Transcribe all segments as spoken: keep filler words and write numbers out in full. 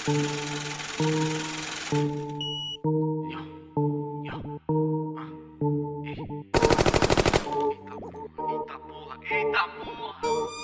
Eita porra, eita porra.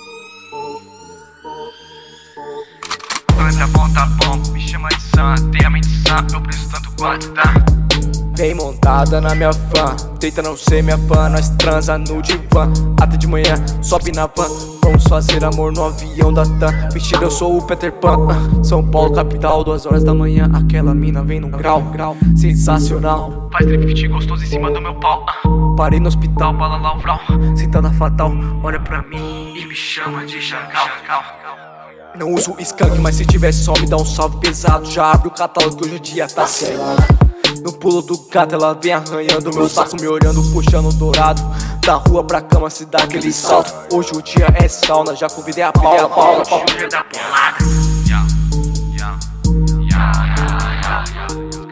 Planta bom, tá bom, me chama de sã, tem a mente sã, eu preciso tanto quanto, tá? Vem montada na minha van, tenta não ser minha fã, nós transa no divã. Até de manhã, sobe na van, vamos fazer amor no avião da T A M. Mentira, eu sou o Peter Pan, uh, São Paulo capital, duas horas da manhã. Aquela mina vem no grau, grau, sensacional. Faz drift gostoso em cima do meu pau, uh. Parei no hospital, bala lá o vral, sentada fatal, Olha pra mim e me chama de chacal, chacal. Não uso skunk, mas se tiver só me dá um salve pesado. Já abre o catálogo que hoje o dia tá selado. No pulo do gato ela vem arranhando meu saco, me olhando, puxando o dourado. Da rua pra cama se dá aquele salto. Hoje o dia é sauna, já convidei a Paula, Paula, Paula. Hoje é da bolada. Ya, ya, ya, ya, ya,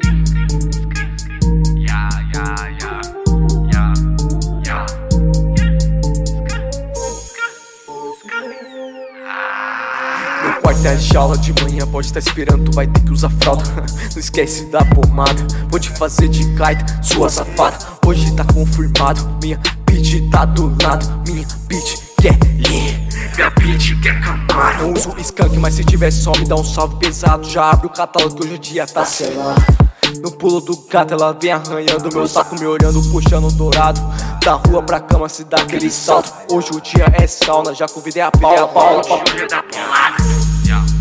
ya, ya, ya, ya, Meu quarto é jaula, de manhã pode estar esperando, tu vai ter que usar fralda. Não esquece da pomada, vou te fazer de gaita, sua safada. Hoje tá confirmado, minha bitch tá do lado. Minha bitch quer ir, minha bitch quer camar. não uso skunk, mas se tiver só me dá um salve pesado. Já abre o catálogo que hoje o dia tá selado. No pulo do gato ela vem arranhando meu saco, me olhando, puxando o dourado. Da rua pra cama se dá aquele salto. Hoje o dia é sauna, já convidei a Paula, Paula, Paula. Hoje é da bolada. Ya.